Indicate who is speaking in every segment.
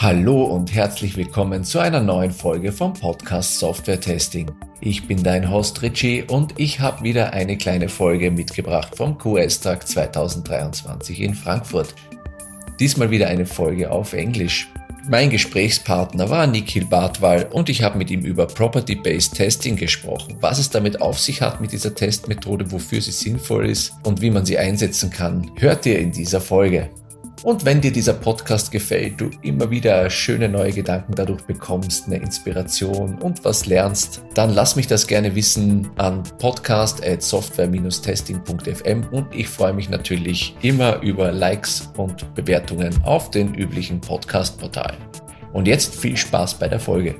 Speaker 1: Hallo und herzlich willkommen zu einer neuen Folge vom Podcast Software Testing. Ich bin dein Host Richie und ich habe wieder eine kleine Folge mitgebracht vom QS-Tag 2023 in Frankfurt. Diesmal wieder eine Folge auf Englisch. Mein Gesprächspartner war Nikhil Bartwal und ich habe mit ihm über Property-Based Testing gesprochen, was es damit auf sich hat mit dieser Testmethode, wofür sie sinnvoll ist und wie man sie einsetzen kann, hört ihr in dieser Folge. Und wenn dir dieser Podcast gefällt, du immer wieder schöne neue Gedanken dadurch bekommst, eine Inspiration und was lernst, dann lass mich das gerne wissen an podcast@software-testing.fm und ich freue mich natürlich immer über Likes und Bewertungen auf den üblichen Podcast-Portalen. Und jetzt viel Spaß bei der Folge.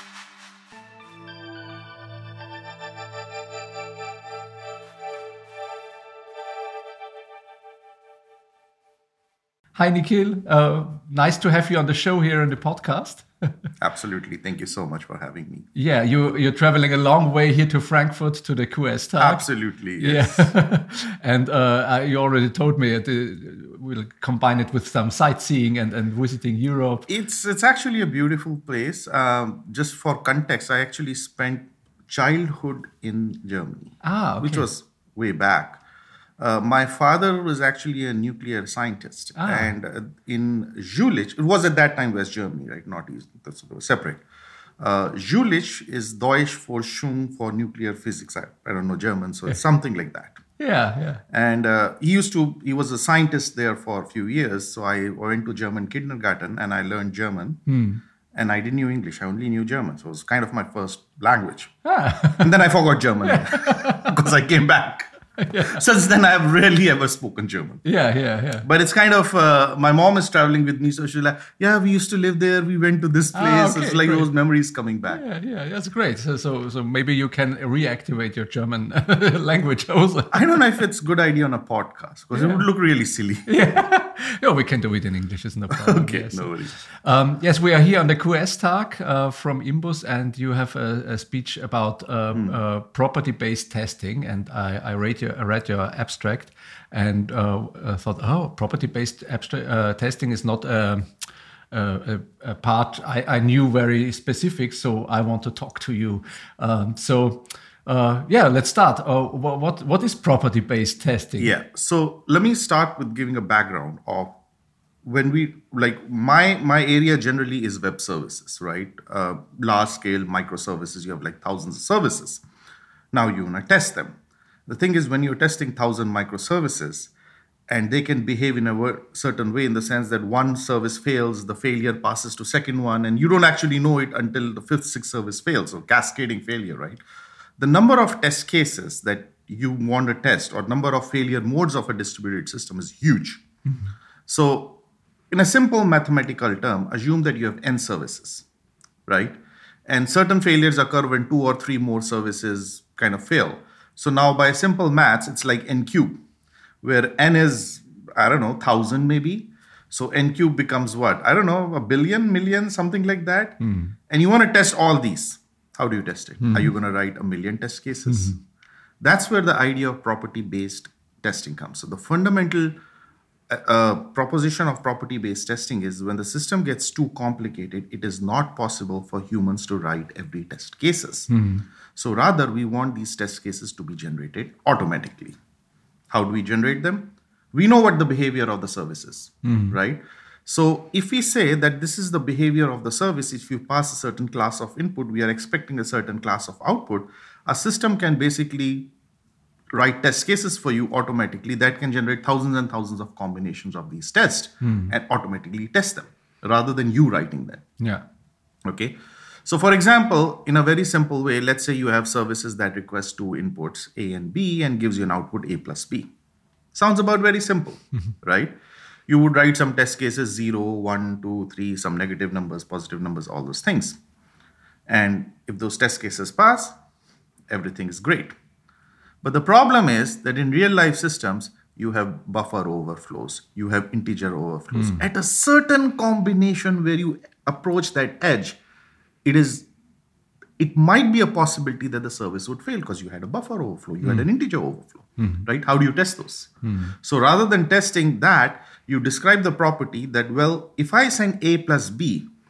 Speaker 2: Hi, Nikhil. Nice to have you on the show here in the podcast.
Speaker 3: Absolutely. Thank you so much for having me.
Speaker 2: Yeah, you're traveling a long way here to Frankfurt to the QS-Tag.
Speaker 3: Absolutely, yes.
Speaker 2: Yeah. And you already told me we'll combine it with some sightseeing and visiting Europe.
Speaker 3: It's actually a beautiful place. Just for context, I actually spent childhood in Germany, which was way back. My father was actually a nuclear scientist, and in Jülich, it was at that time West Germany, right? Not East, that's separate. Jülich is Deutsch for Schung for nuclear physics. I don't know German, so it's something like that.
Speaker 2: Yeah.
Speaker 3: And he was a scientist there for a few years. So I went to German kindergarten and I learned German. And I didn't know English. I only knew German. So it was kind of my first language. And then I forgot German because I came back. Yeah. Since then, I have rarely ever spoken German.
Speaker 2: Yeah.
Speaker 3: But it's kind of, my mom is traveling with me. So she's like, yeah, we used to live there. We went to this place. It's like those memories coming back.
Speaker 2: Yeah, that's great. So maybe you can reactivate your German language also.
Speaker 3: I don't know if it's a good idea on a podcast because it would look really silly.
Speaker 2: Yeah, we can do it in English. It's no problem.
Speaker 3: Okay,
Speaker 2: yes.
Speaker 3: No worries.
Speaker 2: Yes, we are here on the QS-Tag from Imbus, and you have a speech about property-based testing. And I read your abstract and thought, property-based testing is not a part I knew very specific, so I want to talk to you. Let's start. What is property-based testing?
Speaker 3: Yeah, so let me start with giving a background of when we, like my area generally is web services, right? Large scale microservices, you have like thousands of services. Now you want to test them. The thing is, when you're testing 1,000 microservices, and they can behave in a certain way in the sense that one service fails, the failure passes to second one, and you don't actually know it until the fifth, sixth service fails, so cascading failure, right? The number of test cases that you want to test or number of failure modes of a distributed system is huge. Mm-hmm. So in a simple mathematical term, assume that you have n services, right? And certain failures occur when 2 or 3 more services kind of fail. So now by simple maths, it's like n cube, where n is, 1,000 maybe. So n cube becomes what? a billion, million, something like that. And you want to test all these. How do you test it? Are you going to write 1 million test cases? That's where the idea of property-based testing comes. So the fundamental proposition of property-based testing is when the system gets too complicated, it is not possible for humans to write every test cases. So rather, we want these test cases to be generated automatically. How do we generate them? We know what the behavior of the service is, right? So if we say that this is the behavior of the service, if you pass a certain class of input, we are expecting a certain class of output, a system can basically write test cases for you automatically that can generate thousands and thousands of combinations of these tests and automatically test them rather than you writing them.
Speaker 2: Yeah.
Speaker 3: Okay. So for example, in a very simple way, let's say you have services that request 2 inputs, A and B, and gives you an output A plus B. Sounds about very simple, right? You would write some test cases, 0, 1, 2, 3, some negative numbers, positive numbers, all those things. And if those test cases pass, everything is great. But the problem is that in real life systems, you have buffer overflows, you have integer overflows. At a certain combination where you approach that edge, it might be a possibility that the service would fail because you had a buffer overflow, you had an integer overflow, right? How do you test those? So rather than testing that, you describe the property that, well, if I send A plus B,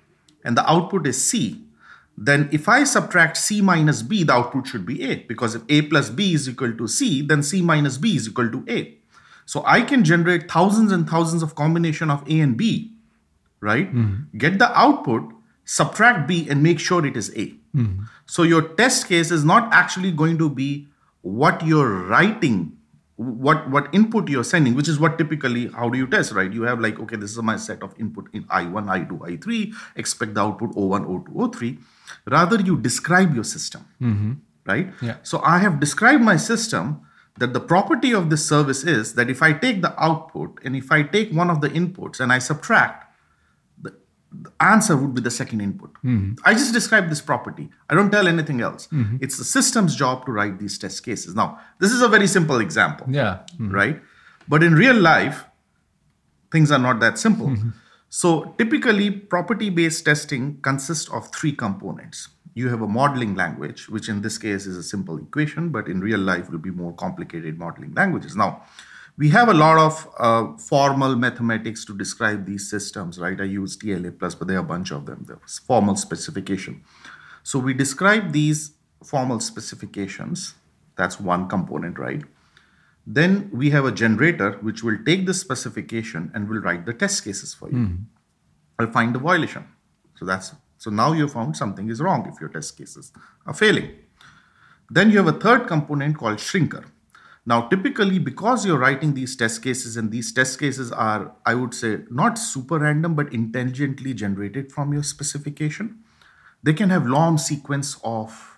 Speaker 3: and the output is C, then if I subtract C minus B, the output should be A, because if A plus B is equal to C, then C minus B is equal to A. So I can generate thousands and thousands of combination of A and B, right? Get the output, subtract B, and make sure it is A. So your test case is not actually going to be what you're writing, what input you're sending, which is what typically, how do you test, right? You have like, okay, this is my set of input in I1, I2, I3, expect the output O1, O2, O3. Rather, you describe your system, right?
Speaker 2: Yeah.
Speaker 3: So I have described my system that the property of this service is that if I take the output and if I take one of the inputs and I subtract, the answer would be the second input. I just describe this property. I don't tell anything else. It's the system's job to write these test cases. Now, this is a very simple example, right? But in real life, things are not that simple. So typically, property-based testing consists of three components. You have a modeling language, which in this case is a simple equation, but in real life will be more complicated modeling languages. Now, we have a lot of formal mathematics to describe these systems, right? I use TLA+, but there are a bunch of them. There's formal specification. So we describe these formal specifications. That's one component, right? Then we have a generator, which will take the specification and will write the test cases for you. I'll find the violation. So now you found something is wrong if your test cases are failing. Then you have a third component called shrinker. Now, typically, because you're writing these test cases, and these test cases are, I would say, not super random, but intelligently generated from your specification, they can have long sequence of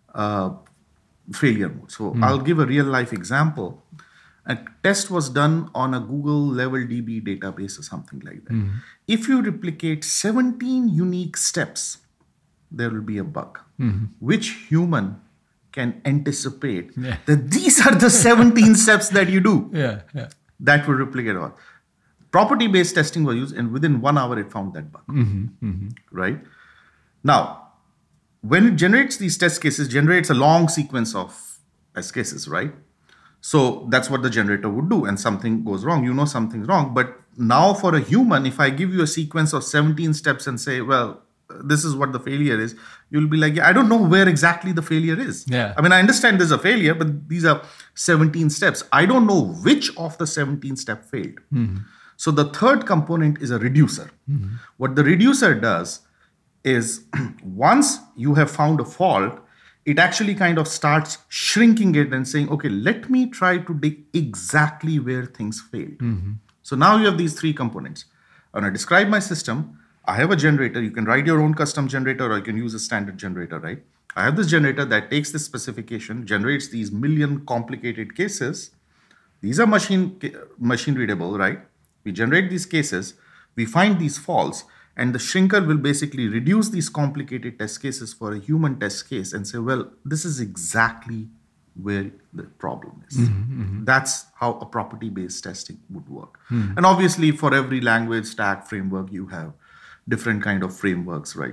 Speaker 3: failure mode. So I'll give a real life example. A test was done on a Google Level DB database or something like that. If you replicate 17 unique steps, there will be a bug. Which human can anticipate that these are the 17 steps that you do that will replicate all. Property-based testing was used, and within 1 hour it found that bug, right? Now, when it generates these test cases, generates a long sequence of test cases, right? So that's what the generator would do, and something goes wrong. You know something's wrong, but now for a human, if I give you a sequence of 17 steps and say, well, this is what the failure is, you'll be like, yeah, I don't know where exactly the failure is. I mean, I understand there's a failure, but these are 17 steps. I don't know which of the 17 steps failed. So the third component is a reducer. What the reducer does is once you have found a fault, it actually kind of starts shrinking it and saying, okay, let me try to dig exactly where things failed. So now you have these three components. When I describe my system, I have a generator. You can write your own custom generator, or you can use a standard generator, right? I have this generator that takes this specification, generates these million complicated cases. These are machine readable, right? We generate these cases, we find these faults, and the shrinker will basically reduce these complicated test cases for a human test case and say, well, this is exactly where the problem is. That's how a property-based testing would work. And obviously, for every language, stack, framework, you have different kind of frameworks, right?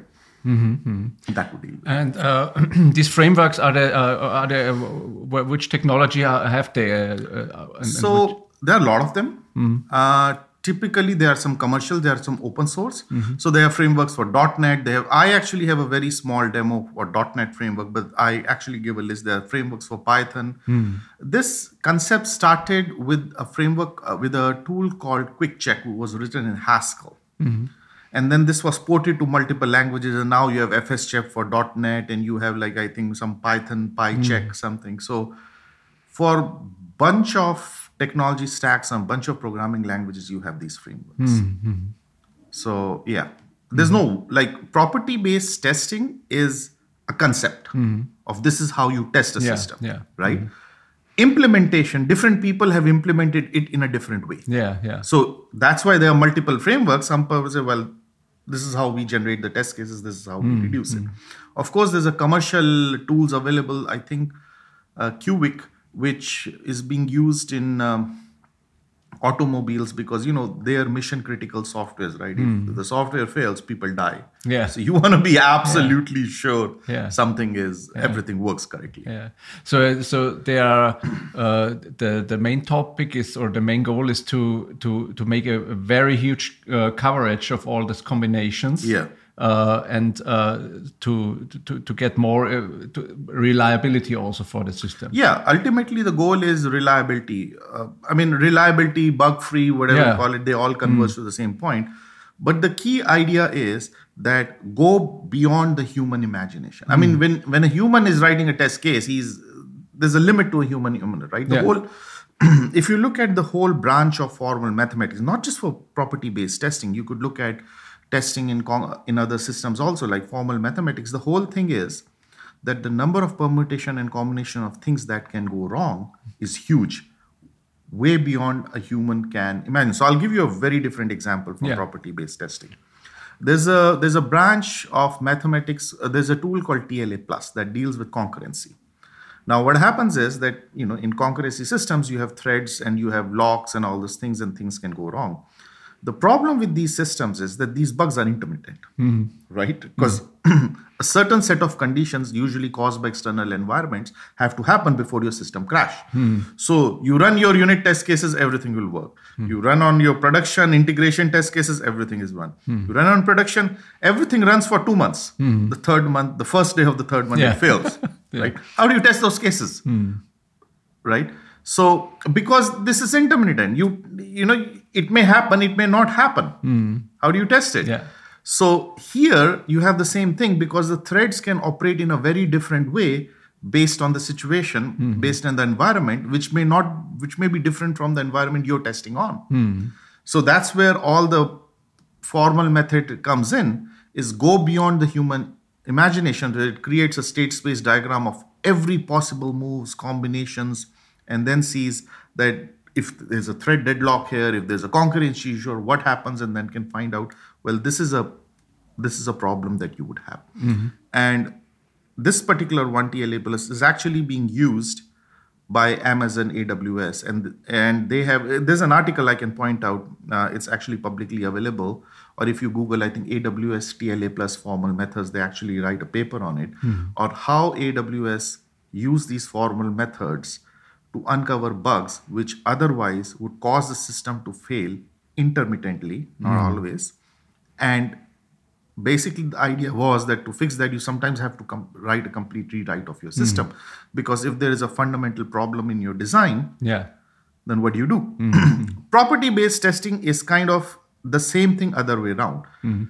Speaker 3: That would deal with.
Speaker 2: And these frameworks are they which technology have they?
Speaker 3: So there are a lot of them. Typically, there are some commercial, there are some open source. So there are frameworks for .NET. I actually have a very small demo for .NET framework, but I actually give a list. There are frameworks for Python. This concept started with a framework, with a tool called QuickCheck, which was written in Haskell. And then this was ported to multiple languages, and now you have FSCheck for .NET, and you have like, I think, some Python, PyCheck, something. So for bunch of technology stacks and bunch of programming languages, you have these frameworks. So yeah, there's no, like, property-based testing is a concept of this is how you test a system, right? Implementation, different people have implemented it in a different way. So that's why there are multiple frameworks. Some people say, well, this is how we generate the test cases, this is how we reduce it. Of course, there's a commercial tools available, I think Cubic, which is being used in automobiles because, they are mission critical softwares, right? If the software fails, people die. So you want to be absolutely sure something is, everything works correctly.
Speaker 2: So they are, the main topic is, or the main goal is to make a very huge coverage of all these combinations. and to get more reliability also for the system.
Speaker 3: Yeah, ultimately the goal is reliability. Reliability, bug-free, whatever you call it, they all converge to the same point. But the key idea is that go beyond the human imagination. I mean, when a human is writing a test case, there's a limit to a human, right? The whole, if you look at the whole branch of formal mathematics, not just for property-based testing, you could look at testing in other systems also, like formal mathematics. The whole thing is that the number of permutation and combination of things that can go wrong is huge, way beyond a human can imagine. So I'll give you a very different example from property-based testing. There's a branch of mathematics. There's a tool called TLA Plus that deals with concurrency. Now, what happens is that, in concurrency systems, you have threads and you have locks and all those things, and things can go wrong. The problem with these systems is that these bugs are intermittent, right? Because a certain set of conditions, usually caused by external environments, have to happen before your system crash. So you run your unit test cases, everything will work. You run on your production integration test cases, everything is run. You run on production, everything runs for 2 months. The third month, the first day of the third month, it fails. Right? How do you test those cases? Right? So because this is intermittent, it may happen, it may not happen. How do you test it? So here you have the same thing, because the threads can operate in a very different way based on the situation, based on the environment, which may be different from the environment you're testing on. So that's where all the formal method comes in, is go beyond the human imagination. That it creates a state space diagram of every possible moves, combinations, and then sees that if there's a thread deadlock here, if there's a concurrency issue, what happens, and then can find out, well, this is a problem that you would have. And this particular one TLA Plus is actually being used by Amazon AWS, and there's an article I can point out. It's actually publicly available, or if you Google, I think AWS TLA Plus formal methods, they actually write a paper on it, or how AWS use these formal methods to uncover bugs which otherwise would cause the system to fail intermittently, not always. And basically the idea was that to fix that, you sometimes have to write a complete rewrite of your system, because if there is a fundamental problem in your design, then what do you do? Property-based testing is kind of the same thing other way around.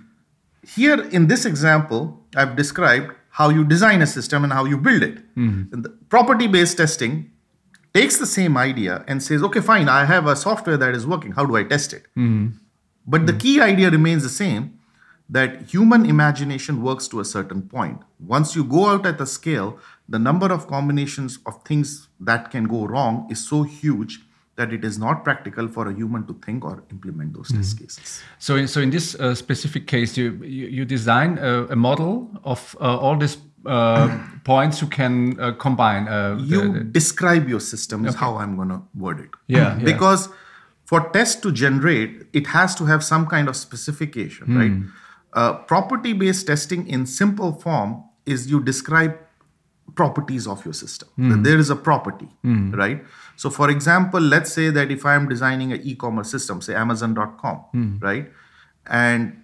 Speaker 3: Here in this example, I've described how you design a system and how you build it. And the property-based testing takes the same idea and says, okay, fine, I have a software that is working. How do I test it? But the key idea remains the same, that human imagination works to a certain point. Once you go out at the scale, the number of combinations of things that can go wrong is so huge that it is not practical for a human to think or implement those test cases.
Speaker 2: So in this specific case, you design a model of all these points you can combine.
Speaker 3: You describe your system is how I'm going to word it. Because for test to generate, it has to have some kind of specification, right? Property-based testing in simple form is you describe properties of your system. There is a property, right? So for example, let's say that if I'm designing an e-commerce system, say Amazon.com, right? And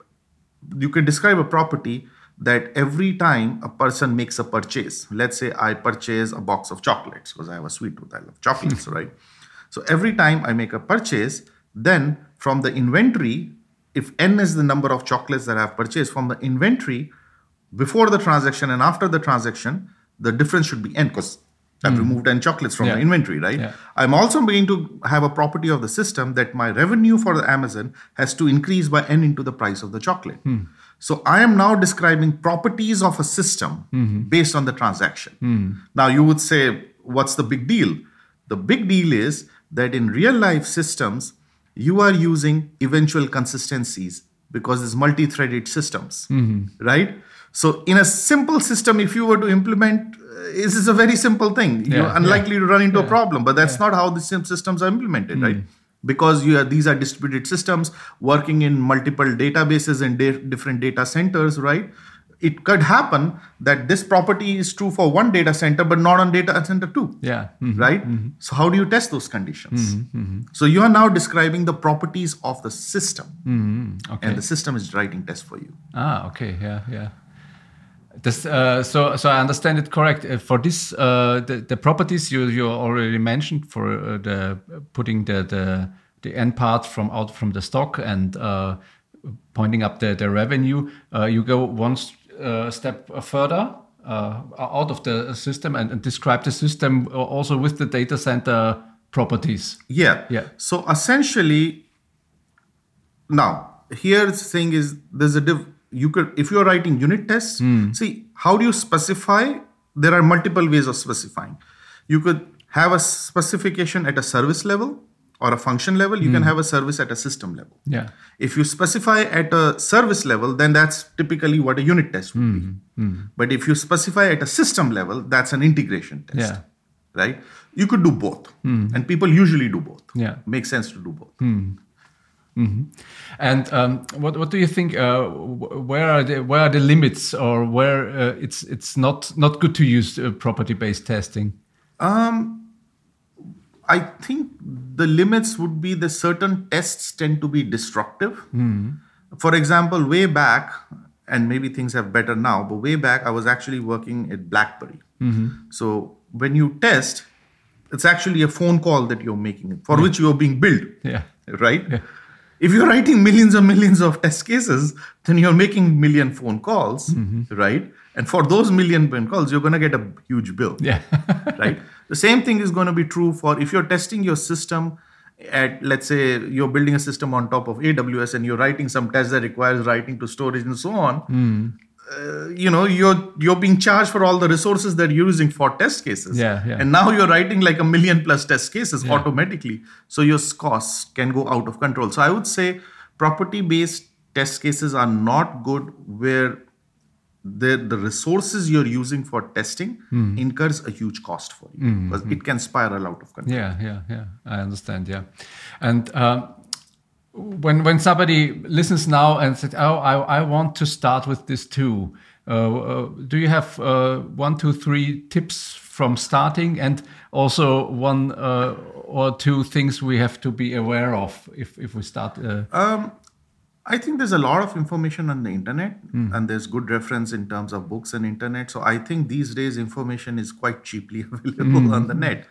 Speaker 3: you can describe a property that every time a person makes a purchase, let's say I purchase a box of chocolates because I have a sweet tooth, I love chocolates, right? So every time I make a purchase, then from the inventory, if N is the number of chocolates that I've purchased, from the inventory, before the transaction and after the transaction, the difference should be N, because I've removed N chocolates from the inventory, right? I'm also going to have a property of the system that my revenue for the Amazon has to increase by N into the price of the chocolate. So I am now describing properties of a system based on the transaction. Now you would say, what's the big deal? The big deal is that in real life systems, you are using eventual consistencies because it's multi-threaded systems, right? So in a simple system, if you were to implement, this is a very simple thing. You're unlikely to run into a problem, but that's not how the systems are implemented, right? Because these are distributed systems working in multiple databases and different data centers, right? it could happen that this property is true for one data center, but not on data center 2.
Speaker 2: Yeah.
Speaker 3: Right? So how do you test those conditions? So you are now describing the properties of the system.
Speaker 2: Okay.
Speaker 3: And the system is writing tests for you.
Speaker 2: Okay. Yeah. This, so I understand it correct. For this, the properties you already mentioned for the putting the end part from the stock and pointing up the revenue, you go one step further out of the system and describe the system also with the data center properties.
Speaker 3: Yeah. So essentially, now here the thing is there's a you could, if you're writing unit tests, see, how do you specify? There are multiple ways of specifying. You could have a specification at a service level or a function level. You can have a service at a system level.
Speaker 2: Yeah.
Speaker 3: If you specify at a service level, then that's typically what a unit test would be. But if you specify at a system level, that's an integration test.
Speaker 2: Yeah.
Speaker 3: Right? You could do both. And people usually do both.
Speaker 2: Yeah.
Speaker 3: Makes sense to do both.
Speaker 2: And what do you think? Where are the limits, or where it's not good to use property-based testing?
Speaker 3: I think the limits would be the certain tests tend to be destructive. For example, way back, and maybe things have better now, but way back I was actually working at BlackBerry. So when you test, it's actually a phone call that you're making for which you're being billed.
Speaker 2: Yeah.
Speaker 3: Right?
Speaker 2: Yeah.
Speaker 3: If you're writing millions and millions of test cases, then you're making million phone calls, right? And for those million phone calls, you're going to get a huge bill,
Speaker 2: Yeah.
Speaker 3: right? The same thing is going to be true for if you're testing your system at, let's say, you're building a system on top of AWS and you're writing some tests that requires writing to storage and so on. You're being charged for all the resources that you're using for test cases.
Speaker 2: Yeah.
Speaker 3: And now you're writing like 1 million plus test cases automatically. So your costs can go out of control. So I would say property-based test cases are not good where the resources you're using for testing incurs a huge cost for you because it can spiral out of control.
Speaker 2: Yeah. I understand. Yeah. And when somebody listens now and said, "Oh, I want to start with this too," do you have 1, 2, 3 tips from starting, and also 1 or 2 things we have to be aware of if we start?
Speaker 3: I think there's a lot of information on the internet, and there's good reference in terms of books and internet. So I think these days information is quite cheaply available on the net.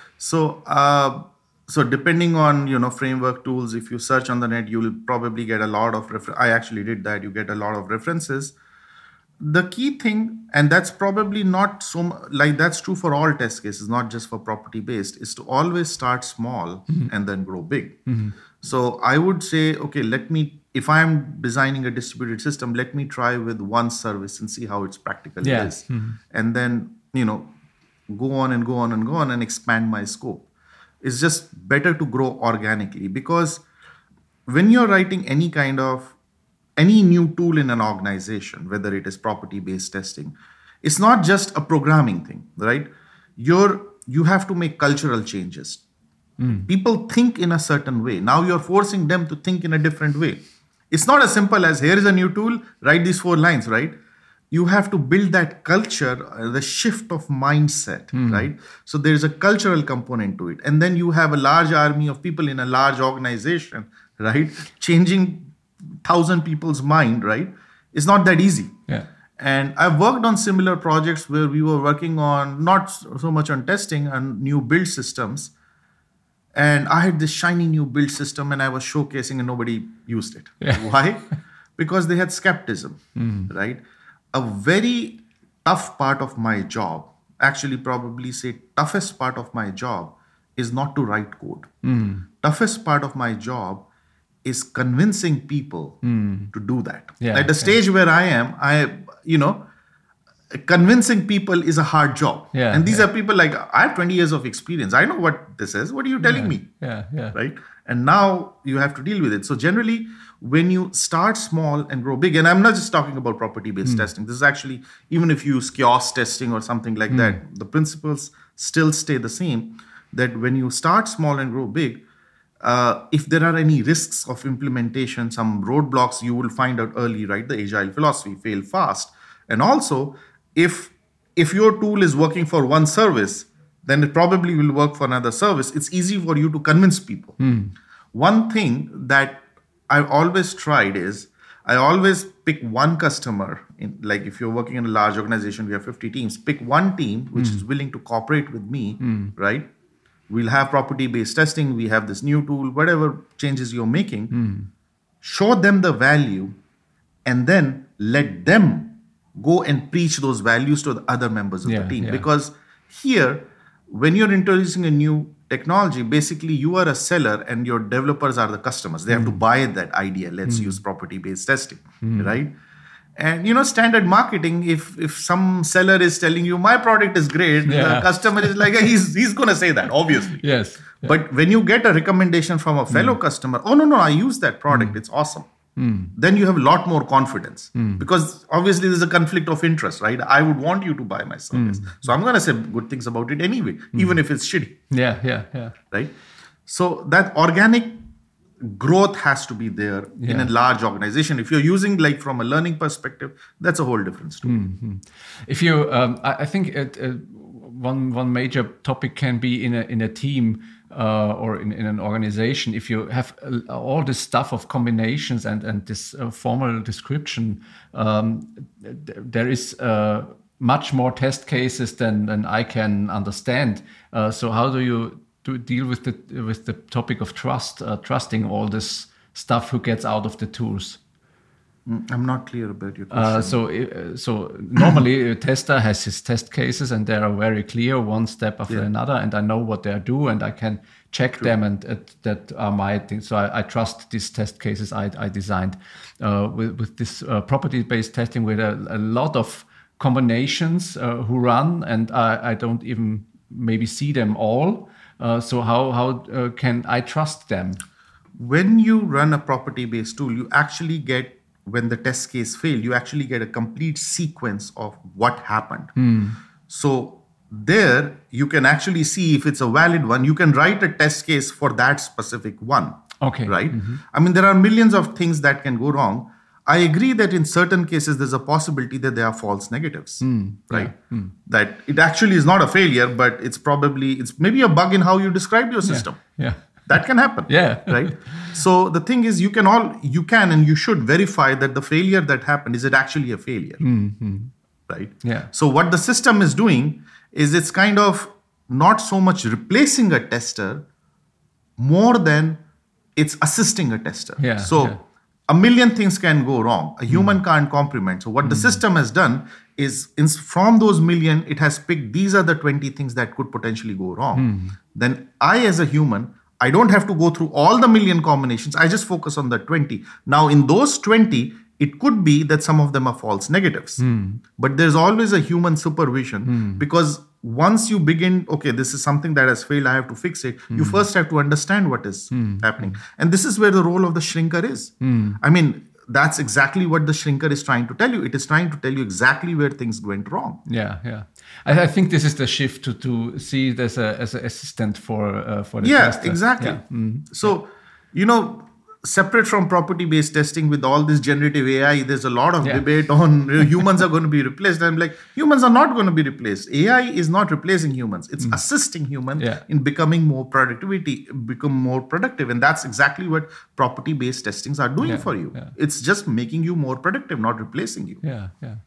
Speaker 3: So depending on framework tools, if you search on the net, you will probably get a lot of I actually did that. You get a lot of references. The key thing, and that's probably not that's true for all test cases, not just for property based, is to always start small and then grow big. So I would say, okay, if I'm designing a distributed system, let me try with one service and see how it's practically is, and then go on and expand my scope. It's just better to grow organically, because when you're writing any new tool in an organization, whether it is property-based testing, it's not just a programming thing, right? You have to make cultural changes. People think in a certain way. Now you're forcing them to think in a different way. It's not as simple as here is a new tool, write these 4 lines, right? You have to build that culture, the shift of mindset, right? So there's a cultural component to it. And then you have a large army of people in a large organization, right? Changing 1,000 people's mind, right? It's not that easy.
Speaker 2: Yeah.
Speaker 3: And I've worked on similar projects where we were working on, not so much on testing, and new build systems. And I had this shiny new build system and I was showcasing and nobody used it.
Speaker 2: Yeah.
Speaker 3: Why? Because they had skepticism, right? A very tough part of my job, actually probably say toughest part of my job, is not to write code. Toughest part of my job is convincing people to do that.
Speaker 2: Yeah,
Speaker 3: At the stage where I am, convincing people is a hard job.
Speaker 2: Yeah,
Speaker 3: and these are people like, I have 20 years of experience. I know what this is. What are you telling me?
Speaker 2: Yeah.
Speaker 3: Right? And now you have to deal with it. So generally, when you start small and grow big, and I'm not just talking about property-based testing. This is actually, even if you use kiosk testing or something like that, the principles still stay the same, that when you start small and grow big, if there are any risks of implementation, some roadblocks, you will find out early, right? The agile philosophy, fail fast. And also, if your tool is working for one service, then it probably will work for another service. It's easy for you to convince people. One thing that I've always tried is I always pick one customer. Like if you're working in a large organization, we have 50 teams. Pick one team which is willing to cooperate with me, right? We'll have property-based testing. We have this new tool, whatever changes you're making. Show them the value and then let them go and preach those values to the other members of the team.
Speaker 2: Yeah.
Speaker 3: Because here, when you're introducing a new technology, basically you are a seller and your developers are the customers. They have to buy that idea. Let's use property-based testing, right? And standard marketing, if some seller is telling you my product is great, the customer is like, he's going to say that, obviously.
Speaker 2: Yes. Yeah.
Speaker 3: But when you get a recommendation from a fellow customer, oh, no, I use that product. It's awesome. Then you have a lot more confidence because obviously there's a conflict of interest, right? I would want you to buy my service. So I'm going to say good things about it anyway, even if it's shitty.
Speaker 2: Yeah.
Speaker 3: Right? So that organic growth has to be there in a large organization. If you're using like from a learning perspective, that's a whole different story.
Speaker 2: If you, I think one major topic can be in a team or in an organization. If you have all this stuff of combinations and this formal description, there is much more test cases than I can understand. So how do you deal with the topic of trusting all this stuff who gets out of the tools?
Speaker 3: I'm not clear about your question.
Speaker 2: So normally a tester has his test cases and they are very clear, one step after another, and I know what they do and I can check them and that are my things. So I trust these test cases I designed with this property-based testing with a lot of combinations who run, and I don't even maybe see them all. So how can I trust them?
Speaker 3: When you run a property-based tool, you actually get, when the test case failed, you actually get a complete sequence of what happened. So there you can actually see if it's a valid one. You can write a test case for that specific one.
Speaker 2: Okay.
Speaker 3: Right? I mean, there are millions of things that can go wrong. I agree that in certain cases, there's a possibility that there are false negatives, right? That it actually is not a failure, but it's maybe a bug in how you described your system.
Speaker 2: Yeah.
Speaker 3: That can happen.
Speaker 2: Yeah.
Speaker 3: Right. So the thing is, you can and you should verify that the failure that happened, is it actually a failure? Right.
Speaker 2: Yeah.
Speaker 3: So what the system is doing is it's kind of not so much replacing a tester more than it's assisting a tester.
Speaker 2: Yeah.
Speaker 3: So a million things can go wrong. A human can't comprehend. So what the system has done is from those million, it has picked these are the 20 things that could potentially go wrong. Then I, as a human, I don't have to go through all the million combinations. I just focus on the 20. Now, in those 20, it could be that some of them are false negatives. But there's always a human supervision because once you begin, okay, this is something that has failed, I have to fix it. You first have to understand what is happening. And this is where the role of the shrinker is. I mean, that's exactly what the shrinker is trying to tell you. It is trying to tell you exactly where things went wrong.
Speaker 2: Yeah. I think this is the shift to see it as an assistant for the tester.
Speaker 3: Exactly. So, separate from property-based testing with all this generative AI, there's a lot of debate on humans are going to be replaced. I'm like, humans are not going to be replaced. AI is not replacing humans. It's assisting humans in become more productive. And that's exactly what property-based testings are doing for you. It's just making you more productive, not replacing you.
Speaker 2: Yeah.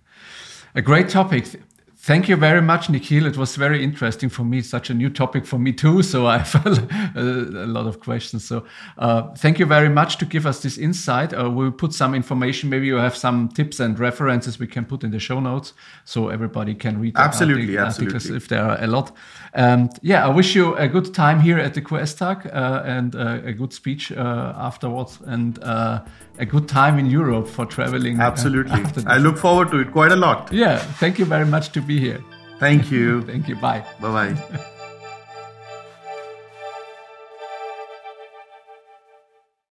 Speaker 2: A great topic. Thank you very much, Nikhil. It was very interesting for me. It's such a new topic for me too. So I have a lot of questions. So thank you very much to give us this insight. We'll put some information. Maybe you have some tips and references we can put in the show notes so everybody can read
Speaker 3: Absolutely.
Speaker 2: if there are a lot. And I wish you a good time here at the QS-TAG and a good speech afterwards and a good time in Europe for traveling.
Speaker 3: Absolutely. I look forward to it quite a lot.
Speaker 2: Yeah. Thank you very much to be here.
Speaker 3: Thank you.
Speaker 2: Thank you. Bye.
Speaker 3: Bye-bye.